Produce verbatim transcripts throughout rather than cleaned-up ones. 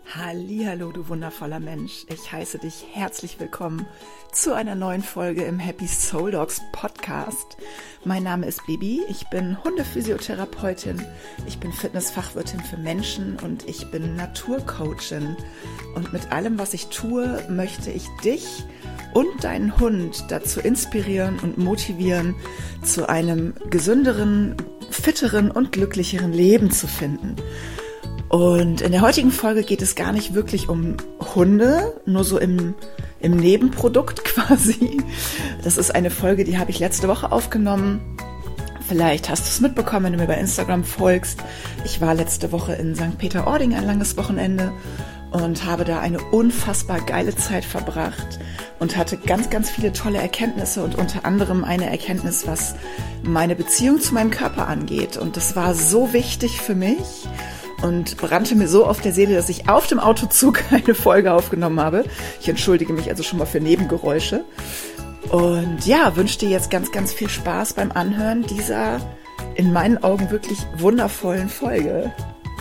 Hallihallo, du wundervoller Mensch. Ich heiße dich herzlich willkommen zu einer neuen Folge im Happy Soul Dogs Podcast. Mein Name ist Bibi, ich bin Hundephysiotherapeutin, ich bin Fitnessfachwirtin für Menschen und ich bin Naturcoachin. Und mit allem, was ich tue, möchte ich dich und deinen Hund dazu inspirieren und motivieren, zu einem gesünderen, fitteren und glücklicheren Leben zu finden. Und in der heutigen Folge geht es gar nicht wirklich um Hunde, nur so im, im Nebenprodukt quasi. Das ist eine Folge, die habe ich letzte Woche aufgenommen. Vielleicht hast du es mitbekommen, wenn du mir bei Instagram folgst. Ich war letzte Woche in Sankt Peter-Ording ein langes Wochenende und habe da eine unfassbar geile Zeit verbracht und hatte ganz, ganz viele tolle Erkenntnisse und unter anderem eine Erkenntnis, was meine Beziehung zu meinem Körper angeht. Und das war so wichtig für mich und brannte mir so auf der Seele, dass ich auf dem Autozug eine Folge aufgenommen habe. Ich entschuldige mich also schon mal für Nebengeräusche. Und ja, wünsche dir jetzt ganz, ganz viel Spaß beim Anhören dieser in meinen Augen wirklich wundervollen Folge.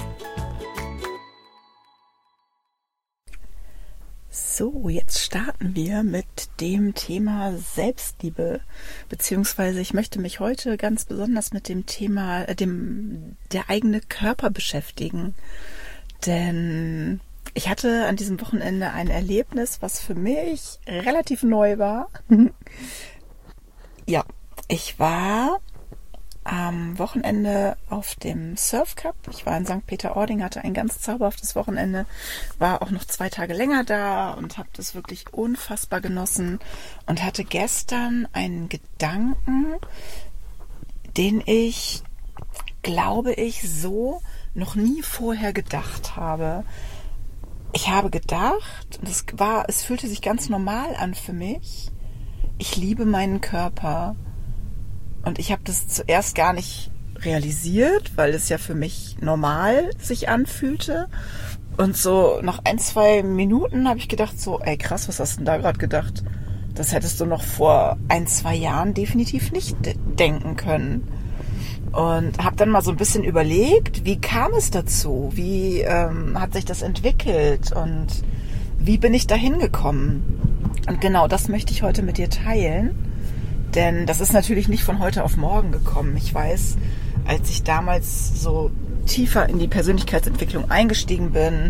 So, jetzt starten wir mit dem Thema Selbstliebe, beziehungsweise ich möchte mich heute ganz besonders mit dem Thema, äh, dem der eigene Körper beschäftigen, denn ich hatte an diesem Wochenende ein Erlebnis, was für mich relativ neu war. Ja, ich war am Wochenende auf dem Surf Cup. Ich war in Sankt Peter-Ording, hatte ein ganz zauberhaftes Wochenende, war auch noch zwei Tage länger da und habe das wirklich unfassbar genossen und hatte gestern einen Gedanken, den ich, glaube ich, so noch nie vorher gedacht habe. Ich habe gedacht, das war, es fühlte sich ganz normal an für mich, ich liebe meinen Körper. Und ich habe das zuerst gar nicht realisiert, weil es ja für mich normal sich anfühlte. Und so nach ein, zwei Minuten habe ich gedacht so, ey krass, was hast du denn da gerade gedacht? Das hättest du noch vor ein, zwei Jahren definitiv nicht de- denken können. Und habe dann mal so ein bisschen überlegt, wie kam es dazu? Wie ähm, hat sich das entwickelt? Und wie bin ich da hingekommen? Und genau das möchte ich heute mit dir teilen. Denn das ist natürlich nicht von heute auf morgen gekommen. Ich weiß, als ich damals so tiefer in die Persönlichkeitsentwicklung eingestiegen bin,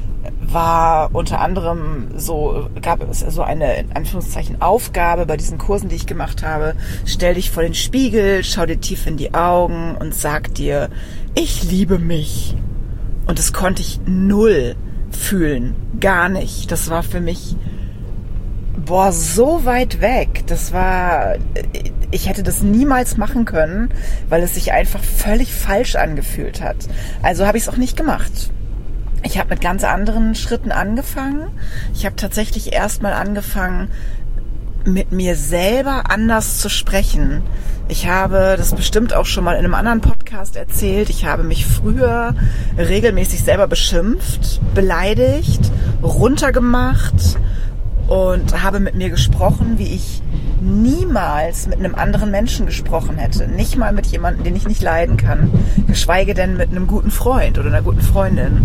war unter anderem so, gab es so eine, in Anführungszeichen, Aufgabe bei diesen Kursen, die ich gemacht habe. Stell dich vor den Spiegel, schau dir tief in die Augen und sag dir, ich liebe mich. Und das konnte ich null fühlen. Gar nicht. Das war für mich Boah, so weit weg. Das war, ich hätte das niemals machen können, weil es sich einfach völlig falsch angefühlt hat. Also habe ich es auch nicht gemacht. Ich habe mit ganz anderen Schritten angefangen. Ich habe tatsächlich erstmal angefangen, mit mir selber anders zu sprechen. Ich habe das bestimmt auch schon mal in einem anderen Podcast erzählt. Ich habe mich früher regelmäßig selber beschimpft, beleidigt, runtergemacht und habe mit mir gesprochen, wie ich niemals mit einem anderen Menschen gesprochen hätte. Nicht mal mit jemandem, den ich nicht leiden kann. Geschweige denn mit einem guten Freund oder einer guten Freundin.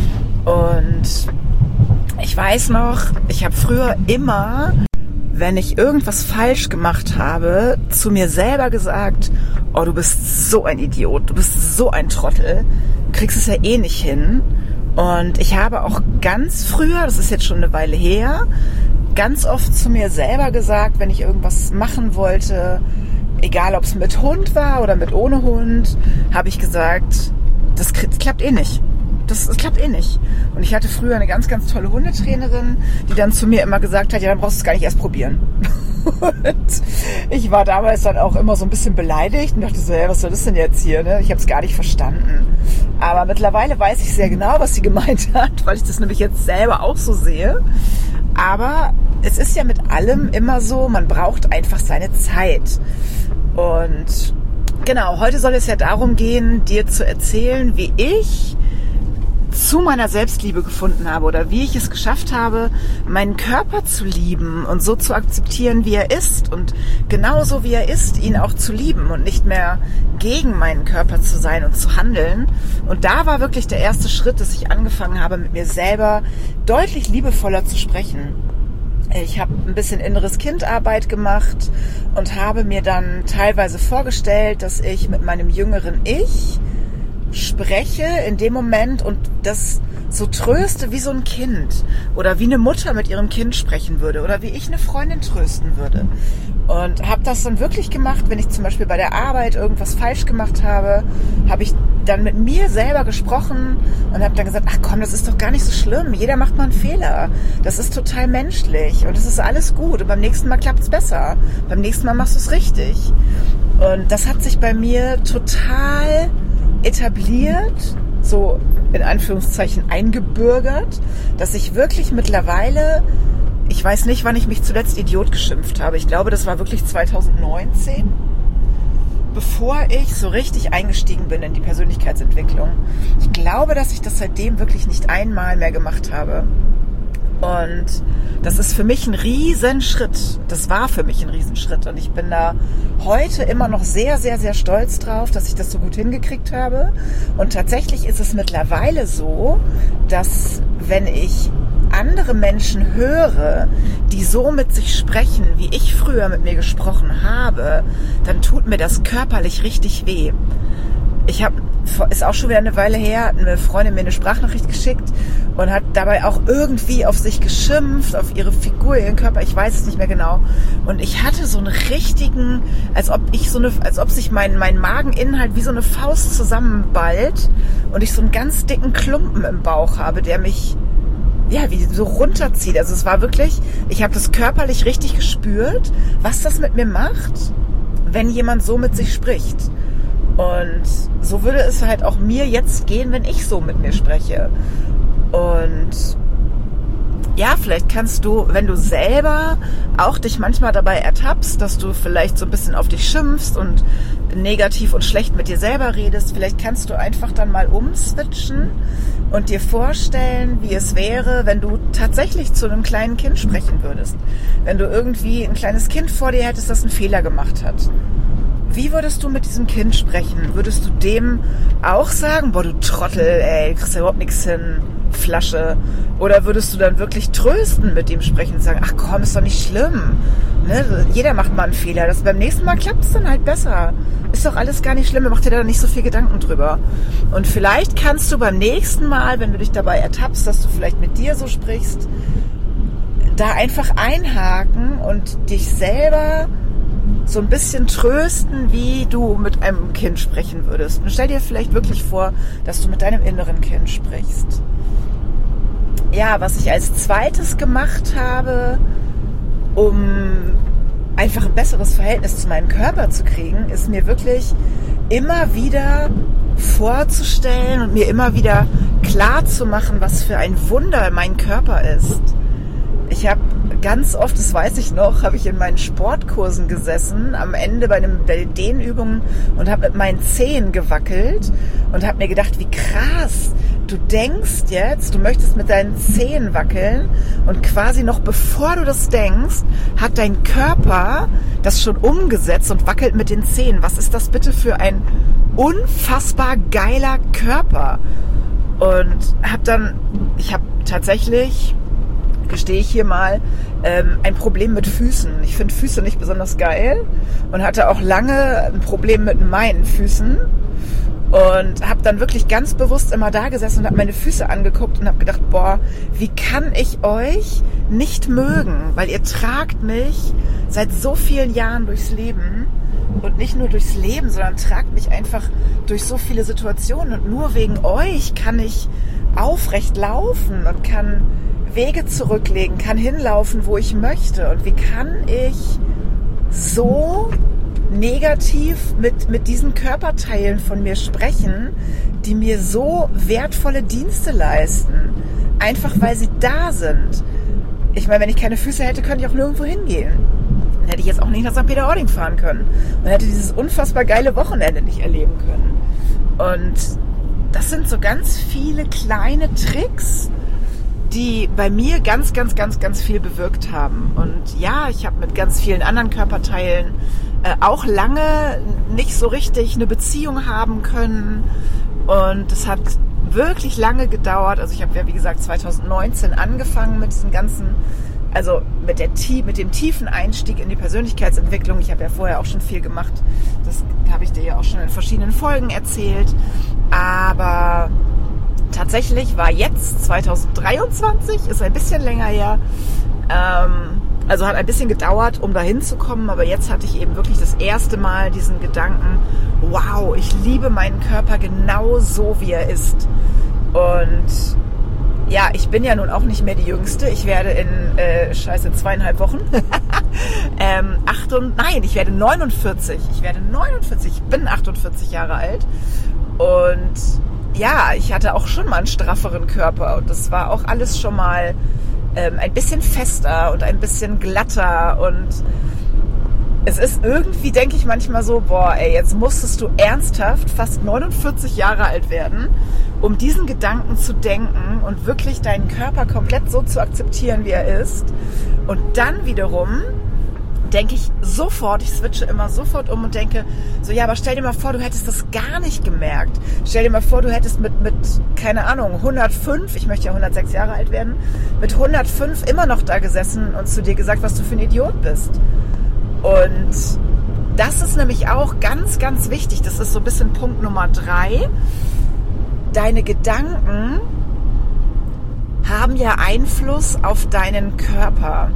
Und ich weiß noch, ich habe früher immer, wenn ich irgendwas falsch gemacht habe, zu mir selber gesagt, oh, du bist so ein Idiot, du bist so ein Trottel, du kriegst es ja eh nicht hin. Und ich habe auch ganz früher, das ist jetzt schon eine Weile her, ganz oft zu mir selber gesagt, wenn ich irgendwas machen wollte, egal ob es mit Hund war oder mit ohne Hund, habe ich gesagt, das klappt eh nicht. Das, das klappt eh nicht. Und ich hatte früher eine ganz, ganz tolle Hundetrainerin, die dann zu mir immer gesagt hat, ja, dann brauchst du es gar nicht erst probieren. Und ich war damals dann auch immer so ein bisschen beleidigt und dachte so, hey, was soll das denn jetzt hier? Ne? Ich habe es gar nicht verstanden. Aber mittlerweile weiß ich sehr genau, was sie gemeint hat, weil ich das nämlich jetzt selber auch so sehe. Aber es ist ja mit allem immer so, man braucht einfach seine Zeit. Und genau, heute soll es ja darum gehen, dir zu erzählen, wie ich zu meiner Selbstliebe gefunden habe oder wie ich es geschafft habe, meinen Körper zu lieben und so zu akzeptieren, wie er ist und genauso wie er ist, ihn auch zu lieben und nicht mehr gegen meinen Körper zu sein und zu handeln. Und da war wirklich der erste Schritt, dass ich angefangen habe, mit mir selber deutlich liebevoller zu sprechen. Ich habe ein bisschen inneres Kindarbeit gemacht und habe mir dann teilweise vorgestellt, dass ich mit meinem jüngeren Ich spreche in dem Moment und das so tröste wie so ein Kind oder wie eine Mutter mit ihrem Kind sprechen würde oder wie ich eine Freundin trösten würde. Und habe das dann wirklich gemacht, wenn ich zum Beispiel bei der Arbeit irgendwas falsch gemacht habe, habe ich dann mit mir selber gesprochen und habe dann gesagt, ach komm, das ist doch gar nicht so schlimm, jeder macht mal einen Fehler, das ist total menschlich und es ist alles gut und beim nächsten Mal klappt es besser, beim nächsten Mal machst du es richtig. Und das hat sich bei mir total etabliert, so in Anführungszeichen eingebürgert, dass ich wirklich mittlerweile, ich weiß nicht, wann ich mich zuletzt Idiot geschimpft habe. Ich glaube, das war wirklich zwanzig neunzehn, bevor ich so richtig eingestiegen bin in die Persönlichkeitsentwicklung. Ich glaube, dass ich das seitdem wirklich nicht einmal mehr gemacht habe. Und das ist für mich ein Riesenschritt. Das war für mich ein Riesenschritt. Und ich bin da heute immer noch sehr, sehr, sehr stolz drauf, dass ich das so gut hingekriegt habe. Und tatsächlich ist es mittlerweile so, dass wenn ich andere Menschen höre, die so mit sich sprechen, wie ich früher mit mir gesprochen habe, dann tut mir das körperlich richtig weh. Ich habe, ist auch schon wieder eine Weile her, eine Freundin mir eine Sprachnachricht geschickt und hat dabei auch irgendwie auf sich geschimpft, auf ihre Figur, ihren Körper, ich weiß es nicht mehr genau. Und ich hatte so einen richtigen, als ob ich so eine, als ob sich mein, mein Mageninhalt wie so eine Faust zusammenballt und ich so einen ganz dicken Klumpen im Bauch habe, der mich, ja, wie so runterzieht. Also es war wirklich, ich habe das körperlich richtig gespürt, was das mit mir macht, wenn jemand so mit sich spricht. Und so würde es halt auch mir jetzt gehen, wenn ich so mit mir spreche. Und ja, vielleicht kannst du, wenn du selber auch dich manchmal dabei ertappst, dass du vielleicht so ein bisschen auf dich schimpfst und negativ und schlecht mit dir selber redest, vielleicht kannst du einfach dann mal umswitchen und dir vorstellen, wie es wäre, wenn du tatsächlich zu einem kleinen Kind sprechen würdest. Wenn du irgendwie ein kleines Kind vor dir hättest, das einen Fehler gemacht hat. Wie würdest du mit diesem Kind sprechen? Würdest du dem auch sagen, boah, du Trottel, ey, du kriegst ja überhaupt nichts hin, Flasche? Oder würdest du dann wirklich trösten mit dem sprechen und sagen, ach komm, ist doch nicht schlimm. Ne? Jeder macht mal einen Fehler. Das, beim nächsten Mal klappt es dann halt besser. Ist doch alles gar nicht schlimm, mach dir da nicht so viel Gedanken drüber. Und vielleicht kannst du beim nächsten Mal, wenn du dich dabei ertappst, dass du vielleicht mit dir so sprichst, da einfach einhaken und dich selber so ein bisschen trösten, wie du mit einem Kind sprechen würdest. Und stell dir vielleicht wirklich vor, dass du mit deinem inneren Kind sprichst. Ja, was ich als zweites gemacht habe, um einfach ein besseres Verhältnis zu meinem Körper zu kriegen, ist mir wirklich immer wieder vorzustellen und mir immer wieder klar zu machen, was für ein Wunder mein Körper ist. Ich habe ganz oft, das weiß ich noch, habe ich in meinen Sportkursen gesessen, am Ende bei, einem, bei den Dehnübungen und habe mit meinen Zehen gewackelt und habe mir gedacht, wie krass, du denkst jetzt, du möchtest mit deinen Zehen wackeln und quasi noch bevor du das denkst, hat dein Körper das schon umgesetzt und wackelt mit den Zehen. Was ist das bitte für ein unfassbar geiler Körper? Und habe dann, ich habe tatsächlich, gestehe ich hier mal, ähm, ein Problem mit Füßen. Ich finde Füße nicht besonders geil und hatte auch lange ein Problem mit meinen Füßen und habe dann wirklich ganz bewusst immer da gesessen und habe meine Füße angeguckt und habe gedacht, boah, wie kann ich euch nicht mögen? Weil ihr tragt mich seit so vielen Jahren durchs Leben und nicht nur durchs Leben, sondern tragt mich einfach durch so viele Situationen und nur wegen euch kann ich aufrecht laufen und kann Wege zurücklegen, kann hinlaufen, wo ich möchte. Und wie kann ich so negativ mit, mit diesen Körperteilen von mir sprechen, die mir so wertvolle Dienste leisten? Einfach weil sie da sind. Ich meine, wenn ich keine Füße hätte, könnte ich auch nirgendwo hingehen. Dann hätte ich jetzt auch nicht nach Sankt Peter-Ording fahren können. Und hätte dieses unfassbar geile Wochenende nicht erleben können. Und das sind so ganz viele kleine Tricks, die bei mir ganz, ganz, ganz, ganz viel bewirkt haben. Und ja, ich habe mit ganz vielen anderen Körperteilen äh, auch lange nicht so richtig eine Beziehung haben können. Und es hat wirklich lange gedauert. Also ich habe ja, wie gesagt, zwanzig neunzehn angefangen mit diesen ganzen, also mit, der, mit dem tiefen Einstieg in die Persönlichkeitsentwicklung. Ich habe ja vorher auch schon viel gemacht. Das habe ich dir ja auch schon in verschiedenen Folgen erzählt. Aber tatsächlich war jetzt zwanzig dreiundzwanzig, ist ein bisschen länger her, ähm, also hat ein bisschen gedauert, um da hinzukommen, aber jetzt hatte ich eben wirklich das erste Mal diesen Gedanken, wow, ich liebe meinen Körper genau so, wie er ist. Und ja, ich bin ja nun auch nicht mehr die Jüngste. Ich werde in, äh, scheiße, zweieinhalb Wochen, ähm, acht und, nein, ich werde neunundvierzig. Ich werde neunundvierzig, ich bin achtundvierzig Jahre alt. Und ja, ich hatte auch schon mal einen strafferen Körper und das war auch alles schon mal ähm, ein bisschen fester und ein bisschen glatter und es ist irgendwie, denke ich manchmal so, boah, ey, jetzt musstest du ernsthaft fast neunundvierzig Jahre alt werden, um diesen Gedanken zu denken und wirklich deinen Körper komplett so zu akzeptieren, wie er ist. Und dann wiederum denke ich sofort, ich switche immer sofort um und denke, so ja, aber stell dir mal vor, du hättest das gar nicht gemerkt. Stell dir mal vor, du hättest mit, mit keine Ahnung, hundertfünf, ich möchte ja hundertsechs Jahre alt werden, mit hundertfünf immer noch da gesessen und zu dir gesagt, was du für ein Idiot bist. Und das ist nämlich auch ganz, ganz wichtig. Das ist so ein bisschen Punkt Nummer drei. Deine Gedanken haben ja Einfluss auf deinen Körper.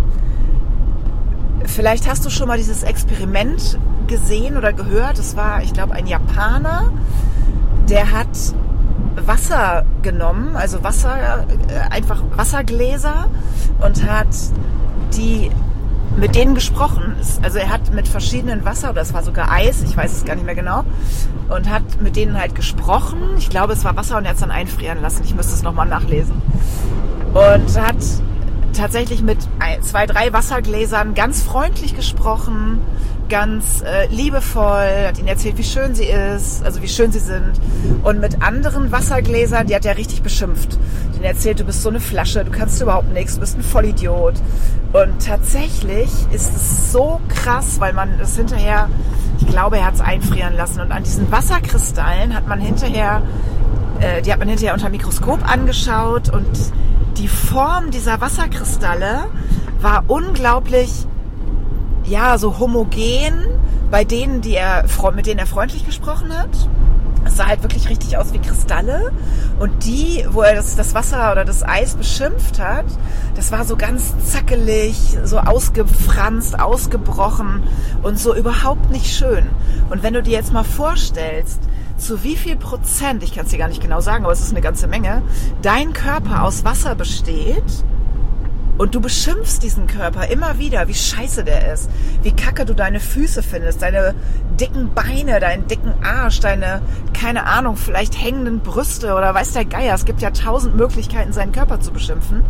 Vielleicht hast du schon mal dieses Experiment gesehen oder gehört. Es war, ich glaube, ein Japaner, der hat Wasser genommen, also Wasser, einfach Wassergläser und hat die mit denen gesprochen. Also er hat mit verschiedenen Wasser, oder es war sogar Eis, ich weiß es gar nicht mehr genau, und hat mit denen halt gesprochen. Ich glaube, es war Wasser und er hat es dann einfrieren lassen. Ich müsste es nochmal nachlesen. Und hat tatsächlich mit ein, zwei, drei Wassergläsern ganz freundlich gesprochen, ganz äh, liebevoll, hat ihnen erzählt, wie schön sie ist, also wie schön sie sind. Und mit anderen Wassergläsern, die hat er richtig beschimpft. Denen erzählt, du bist so eine Flasche, du kannst überhaupt nichts, du bist ein Vollidiot. Und tatsächlich ist es so krass, weil man es hinterher, ich glaube, er hat es einfrieren lassen. Und an diesen Wasserkristallen hat man hinterher, äh, die hat man hinterher unter dem Mikroskop angeschaut und die Form dieser Wasserkristalle war unglaublich, ja, so homogen bei denen, die er, mit denen er freundlich gesprochen hat. Es sah halt wirklich richtig aus wie Kristalle. Und die, wo er das, das Wasser oder das Eis beschimpft hat, das war so ganz zackelig, so ausgefranst, ausgebrochen und so überhaupt nicht schön. Und wenn du dir jetzt mal vorstellst, zu wie viel Prozent, ich kann es dir gar nicht genau sagen, aber es ist eine ganze Menge, dein Körper aus Wasser besteht und du beschimpfst diesen Körper immer wieder, wie scheiße der ist, wie kacke du deine Füße findest, deine dicken Beine, deinen dicken Arsch, deine, keine Ahnung, vielleicht hängenden Brüste oder weiß der Geier. Es gibt ja tausend Möglichkeiten, seinen Körper zu beschimpfen.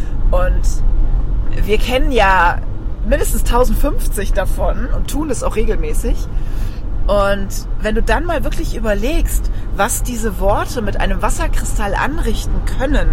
Und wir kennen ja mindestens tausendfünfzig davon und tun es auch regelmäßig. Und wenn du dann mal wirklich überlegst, was diese Worte mit einem Wasserkristall anrichten können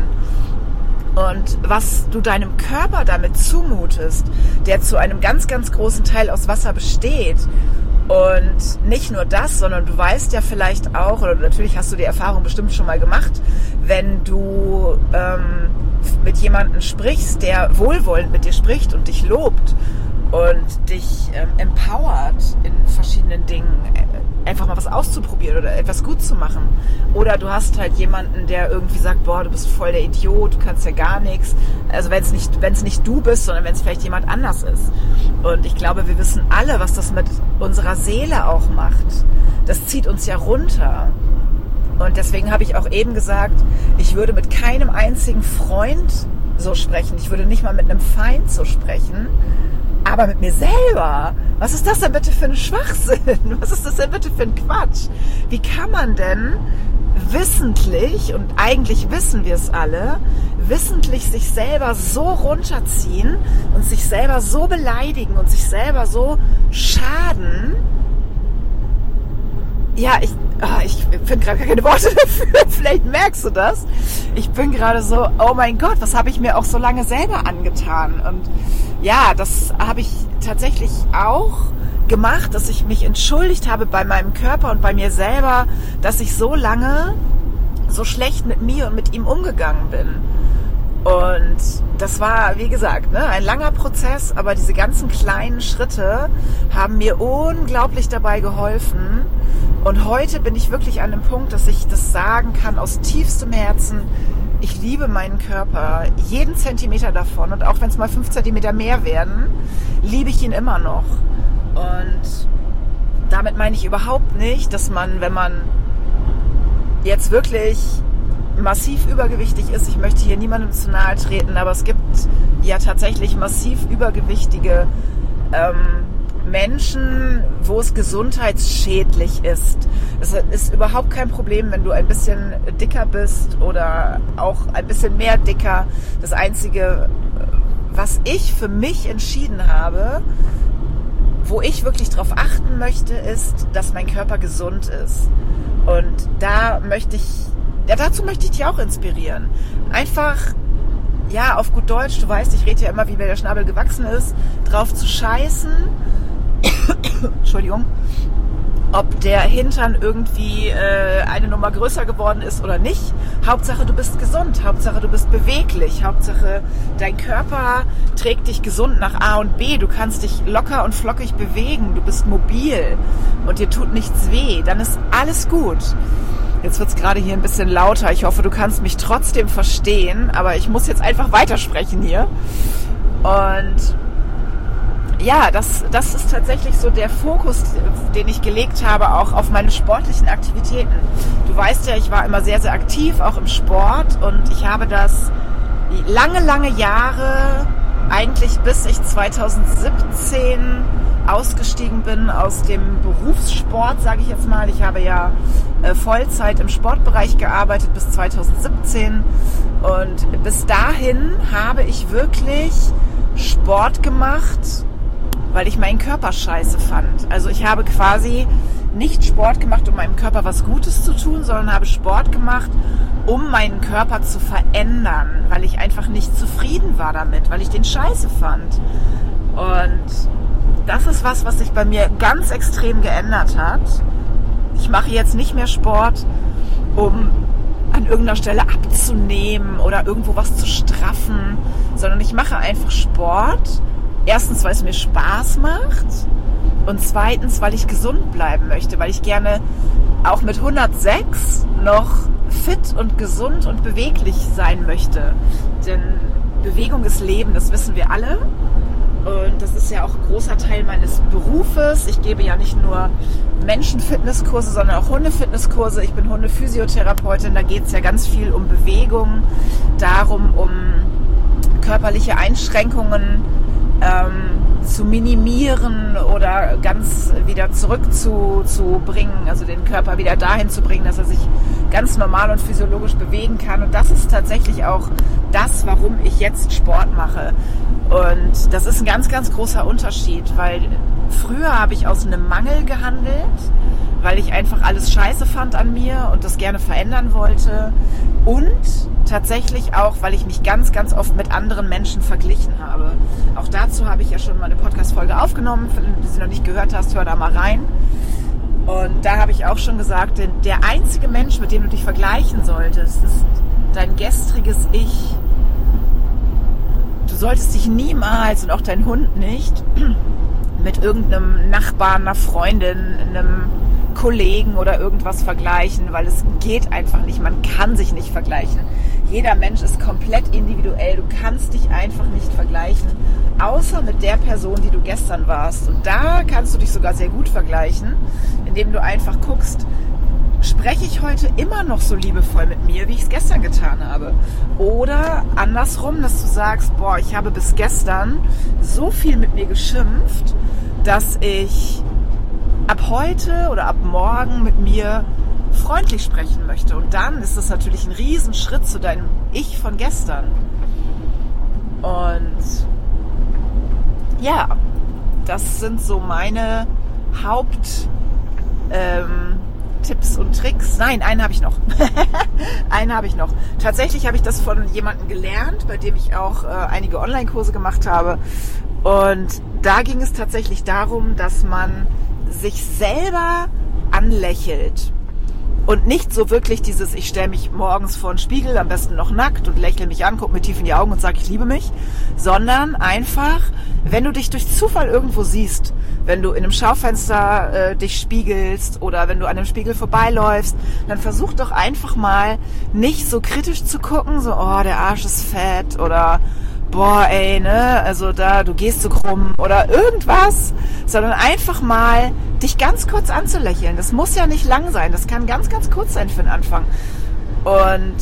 und was du deinem Körper damit zumutest, der zu einem ganz, ganz großen Teil aus Wasser besteht. Und nicht nur das, sondern du weißt ja vielleicht auch, oder natürlich hast du die Erfahrung bestimmt schon mal gemacht, wenn du ähm, mit jemandem sprichst, der wohlwollend mit dir spricht und dich lobt und dich ähm, empowert in verschiedenen Dingen, einfach mal was auszuprobieren oder etwas gut zu machen. Oder du hast halt jemanden, der irgendwie sagt, boah, du bist voll der Idiot, du kannst ja gar nichts. Also wenn es nicht, wenn es nicht du bist, sondern wenn es vielleicht jemand anders ist. Und ich glaube, wir wissen alle, was das mit unserer Seele auch macht. Das zieht uns ja runter. Und deswegen habe ich auch eben gesagt, ich würde mit keinem einzigen Freund so sprechen. Ich würde nicht mal mit einem Feind so sprechen. Aber mit mir selber, was ist das denn bitte für ein Schwachsinn? Was ist das denn bitte für ein Quatsch? Wie kann man denn wissentlich, und eigentlich wissen wir es alle, wissentlich sich selber so runterziehen und sich selber so beleidigen und sich selber so schaden, ja, ich, ah, ich finde gerade keine Worte dafür. Vielleicht merkst du das. Ich bin gerade so, oh mein Gott, was habe ich mir auch so lange selber angetan? Und ja, das habe ich tatsächlich auch gemacht, dass ich mich entschuldigt habe bei meinem Körper und bei mir selber, dass ich so lange so schlecht mit mir und mit ihm umgegangen bin. Und das war, wie gesagt, ne, ein langer Prozess, aber diese ganzen kleinen Schritte haben mir unglaublich dabei geholfen. Und heute bin ich wirklich an dem Punkt, dass ich das sagen kann aus tiefstem Herzen. Ich liebe meinen Körper, jeden Zentimeter davon. Und auch wenn es mal fünf Zentimeter mehr werden, liebe ich ihn immer noch. Und damit meine ich überhaupt nicht, dass man, wenn man jetzt wirklich massiv übergewichtig ist, ich möchte hier niemandem zu nahe treten, aber es gibt ja tatsächlich massiv übergewichtige ähm, Menschen, wo es gesundheitsschädlich ist. Es ist überhaupt kein Problem, wenn du ein bisschen dicker bist oder auch ein bisschen mehr dicker. Das Einzige, was ich für mich entschieden habe, wo ich wirklich drauf achten möchte, ist, dass mein Körper gesund ist. Und da möchte ich, ja, dazu möchte ich dich auch inspirieren. Einfach, ja, auf gut Deutsch, du weißt, ich rede ja immer, wie mir der Schnabel gewachsen ist, drauf zu scheißen, Entschuldigung, ob der Hintern irgendwie äh, eine Nummer größer geworden ist oder nicht. Hauptsache, du bist gesund. Hauptsache, du bist beweglich. Hauptsache, dein Körper trägt dich gesund nach A und B. Du kannst dich locker und flockig bewegen. Du bist mobil und dir tut nichts weh. Dann ist alles gut. Jetzt wird es gerade hier ein bisschen lauter. Ich hoffe, du kannst mich trotzdem verstehen. Aber ich muss jetzt einfach weitersprechen hier. Und ja, das, das ist tatsächlich so der Fokus, den ich gelegt habe, auch auf meine sportlichen Aktivitäten. Du weißt ja, ich war immer sehr, sehr aktiv, auch im Sport. Und ich habe das lange, lange Jahre, eigentlich bis ich zwanzig siebzehn ausgestiegen bin aus dem Berufssport, sage ich jetzt mal. Ich habe ja äh, Vollzeit im Sportbereich gearbeitet bis zwanzig siebzehn. Und bis dahin habe ich wirklich Sport gemacht, weil ich meinen Körper scheiße fand. Also ich habe quasi nicht Sport gemacht, um meinem Körper was Gutes zu tun, sondern habe Sport gemacht, um meinen Körper zu verändern, weil ich einfach nicht zufrieden war damit, weil ich den scheiße fand. Und das ist was, was sich bei mir ganz extrem geändert hat. Ich mache jetzt nicht mehr Sport, um an irgendeiner Stelle abzunehmen oder irgendwo was zu straffen, sondern ich mache einfach Sport. Erstens, weil es mir Spaß macht und zweitens, weil ich gesund bleiben möchte, weil ich gerne auch mit hundertsechs noch fit und gesund und beweglich sein möchte. Denn Bewegung ist Leben, das wissen wir alle. Und das ist ja auch ein großer Teil meines Berufes. Ich gebe ja nicht nur Menschen-Fitnesskurse, sondern auch Hunde-Fitnesskurse. Ich bin Hunde-Physiotherapeutin, da geht es ja ganz viel um Bewegung, darum, um körperliche Einschränkungen ähm, zu minimieren oder ganz wieder zurückzubringen, also den Körper wieder dahin zu bringen, dass er sich ganz normal und physiologisch bewegen kann. Und das ist tatsächlich auch das, warum ich jetzt Sport mache. Und das ist ein ganz, ganz großer Unterschied, weil früher habe ich aus einem Mangel gehandelt, weil ich einfach alles scheiße fand an mir und das gerne verändern wollte. Und tatsächlich auch, weil ich mich ganz, ganz oft mit anderen Menschen verglichen habe. Auch dazu habe ich ja schon mal eine Podcast-Folge aufgenommen. Wenn du sie noch nicht gehört hast, hör da mal rein. Und da habe ich auch schon gesagt, der einzige Mensch, mit dem du dich vergleichen solltest, ist dein gestriges Ich. Du solltest dich niemals, und auch dein Hund nicht, mit irgendeinem Nachbarn, einer Freundin, einem Kollegen oder irgendwas vergleichen, weil es geht einfach nicht. Man kann sich nicht vergleichen. Jeder Mensch ist komplett individuell. Du kannst dich einfach nicht vergleichen, außer mit der Person, die du gestern warst. Und da kannst du dich sogar sehr gut vergleichen, indem du einfach guckst, spreche ich heute immer noch so liebevoll mit mir, wie ich es gestern getan habe? Oder andersrum, dass du sagst, boah, ich habe bis gestern so viel mit mir geschimpft, dass ich ab heute oder ab morgen mit mir freundlich sprechen möchte. Und dann ist das natürlich ein Riesenschritt zu deinem Ich von gestern. Und ja, das sind so meine Haupt... Ähm, Tipps und Tricks. Nein, einen habe ich noch. einen habe ich noch. Tatsächlich habe ich das von jemandem gelernt, bei dem ich auch äh, einige Online-Kurse gemacht habe. Und da ging es tatsächlich darum, dass man sich selber anlächelt. Und nicht so wirklich dieses, ich stelle mich morgens vor den Spiegel, am besten noch nackt und lächle mich an, gucke mir tief in die Augen und sage, ich liebe mich. Sondern einfach, wenn du dich durch Zufall irgendwo siehst, wenn du in einem Schaufenster äh, dich spiegelst oder wenn du an einem Spiegel vorbeiläufst, dann versuch doch einfach mal nicht so kritisch zu gucken, so, oh, der Arsch ist fett oder boah, ey, ne, also da, du gehst so krumm oder irgendwas, sondern einfach mal dich ganz kurz anzulächeln. Das muss ja nicht lang sein, das kann ganz, ganz kurz sein für den Anfang. Und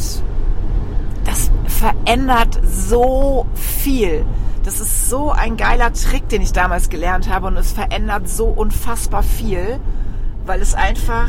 das verändert so viel. Das ist so ein geiler Trick, den ich damals gelernt habe und es verändert so unfassbar viel, weil es einfach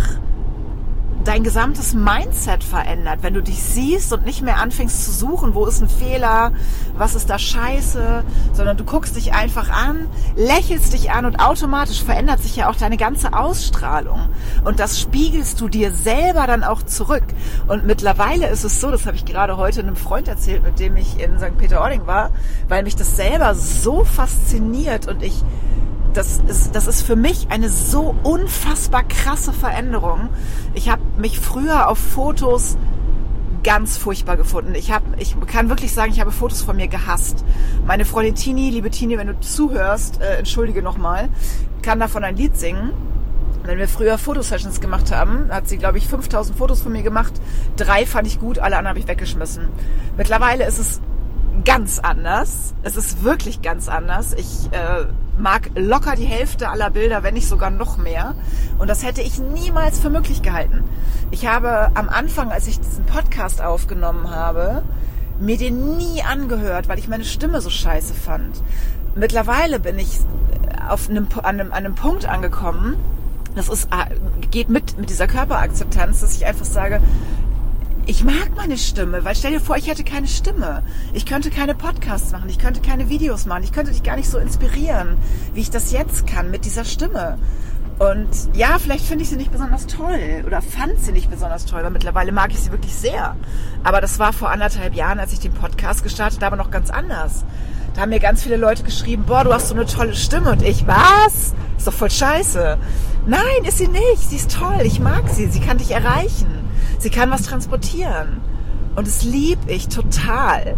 dein gesamtes Mindset verändert, wenn du dich siehst und nicht mehr anfängst zu suchen, wo ist ein Fehler, was ist da scheiße, sondern du guckst dich einfach an, lächelst dich an und automatisch verändert sich ja auch deine ganze Ausstrahlung und das spiegelst du dir selber dann auch zurück. Und mittlerweile ist es so, das habe ich gerade heute einem Freund erzählt, mit dem ich in Sankt Peter-Ording war, weil mich das selber so fasziniert und ich Das ist, das ist für mich eine so unfassbar krasse Veränderung. Ich habe mich früher auf Fotos ganz furchtbar gefunden. Ich, hab, ich kann wirklich sagen, ich habe Fotos von mir gehasst. Meine Freundin Tini, liebe Tini, wenn du zuhörst, äh, entschuldige nochmal, kann davon ein Lied singen. Wenn wir früher Fotosessions gemacht haben, hat sie, glaube ich, fünftausend Fotos von mir gemacht. Drei fand ich gut, alle anderen habe ich weggeschmissen. Mittlerweile ist es ganz anders. Es ist wirklich ganz anders. Ich äh, mag locker die Hälfte aller Bilder, wenn nicht sogar noch mehr. Und das hätte ich niemals für möglich gehalten. Ich habe am Anfang, als ich diesen Podcast aufgenommen habe, mir den nie angehört, weil ich meine Stimme so scheiße fand. Mittlerweile bin ich auf einem, an, einem, an einem Punkt angekommen, das ist, geht mit, mit dieser Körperakzeptanz, dass ich einfach sage, ich mag meine Stimme, weil stell dir vor, ich hätte keine Stimme. Ich könnte keine Podcasts machen, ich könnte keine Videos machen, ich könnte dich gar nicht so inspirieren, wie ich das jetzt kann mit dieser Stimme. Und ja, vielleicht finde ich sie nicht besonders toll oder fand sie nicht besonders toll, weil mittlerweile mag ich sie wirklich sehr. Aber das war vor anderthalb Jahren, als ich den Podcast gestartet habe, noch ganz anders. Da haben mir ganz viele Leute geschrieben, boah, du hast so eine tolle Stimme. Und ich, was? Ist doch voll scheiße. Nein, ist sie nicht. Sie ist toll, ich mag sie, sie kann dich erreichen. Sie kann was transportieren. Und das liebe ich total.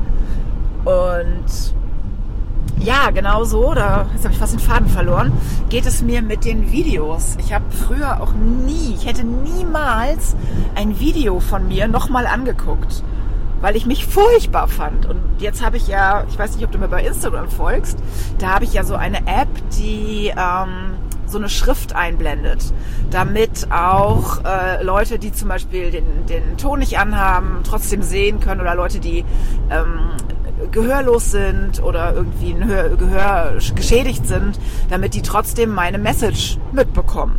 Und ja, genau so, da, jetzt habe ich fast den Faden verloren, geht es mir mit den Videos. Ich habe früher auch nie, ich hätte niemals ein Video von mir nochmal angeguckt, weil ich mich furchtbar fand. Und jetzt habe ich ja, ich weiß nicht, ob du mir bei Instagram folgst, da habe ich ja so eine App, die ähm, so eine Schrift einblendet, damit auch äh, Leute, die zum Beispiel den, den Ton nicht anhaben, trotzdem sehen können oder Leute, die ähm, gehörlos sind oder irgendwie ein Hör, Gehör geschädigt sind, damit die trotzdem meine Message mitbekommen.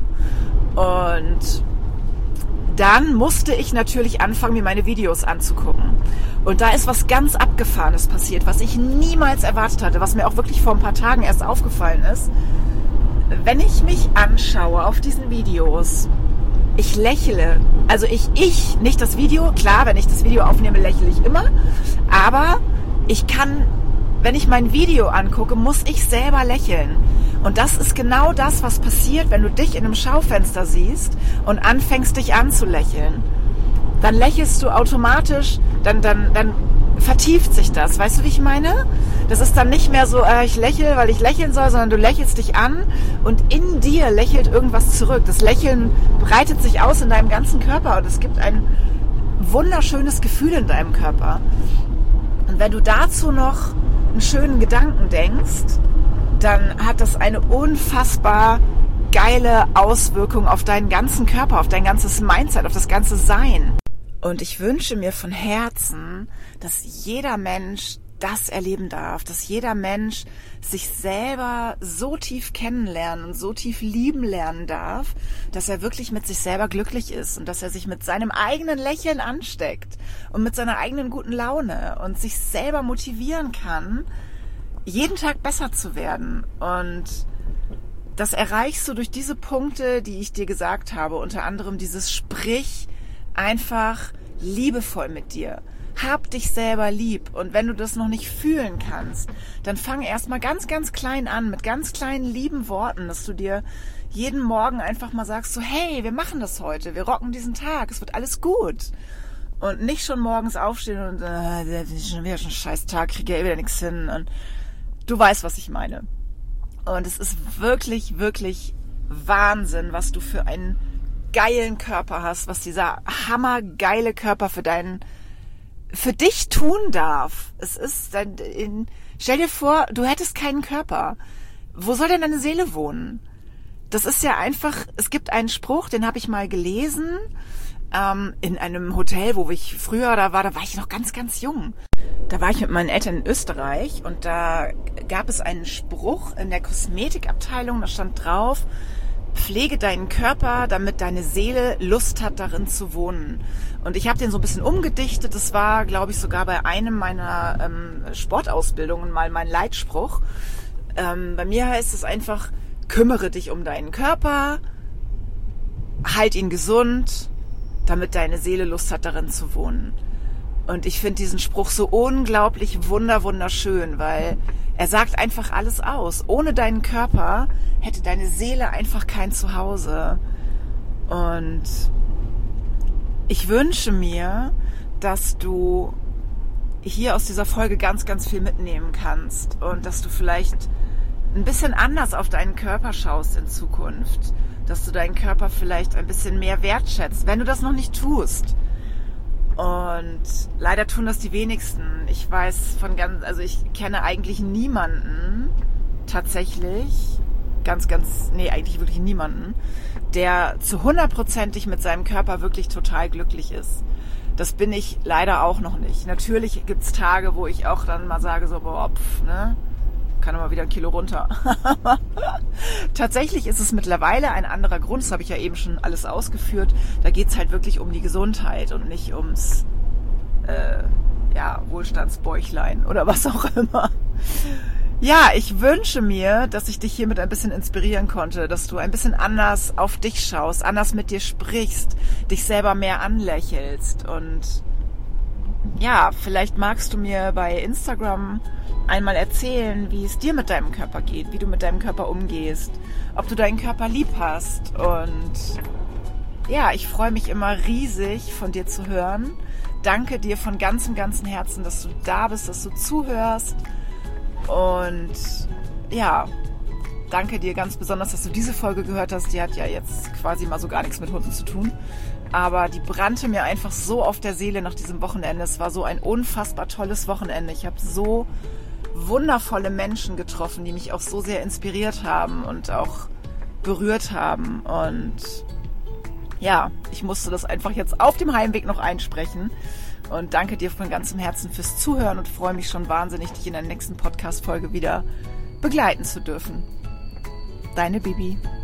Und dann musste ich natürlich anfangen, mir meine Videos anzugucken. Und da ist was ganz Abgefahrenes passiert, was ich niemals erwartet hatte, was mir auch wirklich vor ein paar Tagen erst aufgefallen ist. Wenn ich mich anschaue auf diesen Videos, ich lächle. Also ich, ich, nicht das Video. Klar, wenn ich das Video aufnehme, lächle ich immer. Aber ich kann, wenn ich mein Video angucke, muss ich selber lächeln. Und das ist genau das, was passiert, wenn du dich in einem Schaufenster siehst und anfängst, dich anzulächeln. Dann lächelst du automatisch, dann, dann, dann vertieft sich das. Weißt du, wie ich meine? Das ist dann nicht mehr so, äh, ich lächle, weil ich lächeln soll, sondern du lächelst dich an und in dir lächelt irgendwas zurück. Das Lächeln breitet sich aus in deinem ganzen Körper und es gibt ein wunderschönes Gefühl in deinem Körper. Und wenn du dazu noch einen schönen Gedanken denkst, dann hat das eine unfassbar geile Auswirkung auf deinen ganzen Körper, auf dein ganzes Mindset, auf das ganze Sein. Und ich wünsche mir von Herzen, dass jeder Mensch das erleben darf, dass jeder Mensch sich selber so tief kennenlernen und so tief lieben lernen darf, dass er wirklich mit sich selber glücklich ist und dass er sich mit seinem eigenen Lächeln ansteckt und mit seiner eigenen guten Laune und sich selber motivieren kann, jeden Tag besser zu werden. Und das erreichst du durch diese Punkte, die ich dir gesagt habe. Unter anderem dieses Sprich einfach liebevoll mit dir. Hab dich selber lieb. Und wenn du das noch nicht fühlen kannst, dann fang erstmal ganz, ganz klein an, mit ganz kleinen lieben Worten, dass du dir jeden Morgen einfach mal sagst, so hey, wir machen das heute, wir rocken diesen Tag, es wird alles gut. Und nicht schon morgens aufstehen und äh, das ist schon wieder schon ein scheiß Tag, kriege ja eh wieder nichts hin. Und du weißt, was ich meine. Und es ist wirklich, wirklich Wahnsinn, was du für einen geilen Körper hast, was dieser hammergeile Körper für deinen, für dich tun darf. Es ist, ein, in, stell dir vor, du hättest keinen Körper. Wo soll denn deine Seele wohnen? Das ist ja einfach, es gibt einen Spruch, den habe ich mal gelesen, ähm, in einem Hotel, wo ich früher da war, da war ich noch ganz, ganz jung. Da war ich mit meinen Eltern in Österreich und da gab es einen Spruch in der Kosmetikabteilung, da stand drauf, pflege deinen Körper, damit deine Seele Lust hat, darin zu wohnen. Und ich habe den so ein bisschen umgedichtet, das war, glaube ich, sogar bei einem meiner ähm, Sportausbildungen mal mein Leitspruch. Ähm, bei mir heißt es einfach, kümmere dich um deinen Körper, halt ihn gesund, damit deine Seele Lust hat, darin zu wohnen. Und ich finde diesen Spruch so unglaublich wunder, wunderschön, weil er sagt einfach alles aus. Ohne deinen Körper hätte deine Seele einfach kein Zuhause. Und ich wünsche mir, dass du hier aus dieser Folge ganz, ganz viel mitnehmen kannst und dass du vielleicht ein bisschen anders auf deinen Körper schaust in Zukunft. Dass du deinen Körper vielleicht ein bisschen mehr wertschätzt, wenn du das noch nicht tust. Und leider tun das die wenigsten. Ich weiß von ganz, also ich kenne eigentlich niemanden, tatsächlich, ganz, ganz, nee, eigentlich wirklich niemanden, der zu hundertprozentig mit seinem Körper wirklich total glücklich ist. Das bin ich leider auch noch nicht. Natürlich gibt's Tage, wo ich auch dann mal sage, so, boah, pf, ne, kann mal wieder ein Kilo runter. Tatsächlich ist es mittlerweile ein anderer Grund, das habe ich ja eben schon alles ausgeführt, da geht es halt wirklich um die Gesundheit und nicht ums äh, ja, Wohlstandsbäuchlein oder was auch immer. Ja, ich wünsche mir, dass ich dich hiermit ein bisschen inspirieren konnte, dass du ein bisschen anders auf dich schaust, anders mit dir sprichst, dich selber mehr anlächelst und ja, vielleicht magst du mir bei Instagram einmal erzählen, wie es dir mit deinem Körper geht, wie du mit deinem Körper umgehst, ob du deinen Körper lieb hast. Und ja, ich freue mich immer riesig, von dir zu hören. Danke dir von ganzem, ganzem Herzen, dass du da bist, dass du zuhörst. Und ja, danke dir ganz besonders, dass du diese Folge gehört hast. Die hat ja jetzt quasi mal so gar nichts mit Hunden zu tun. Aber die brannte mir einfach so auf der Seele nach diesem Wochenende. Es war so ein unfassbar tolles Wochenende. Ich habe so wundervolle Menschen getroffen, die mich auch so sehr inspiriert haben und auch berührt haben. Und ja, ich musste das einfach jetzt auf dem Heimweg noch einsprechen. Und danke dir von ganzem Herzen fürs Zuhören und freue mich schon wahnsinnig, dich in der nächsten Podcast-Folge wieder begleiten zu dürfen. Deine Bibi.